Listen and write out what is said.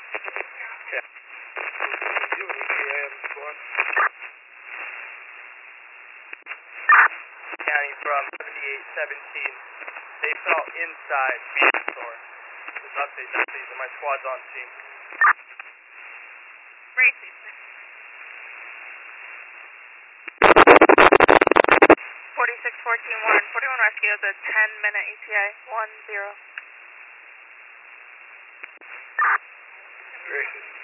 Yeah. You and ETA on the squad. County from 7817. They fell inside the store. There's updates, and my squad's on scene. Great. 4614-1. 41 Rescue is a 10-minute ETA. 10. Gracious.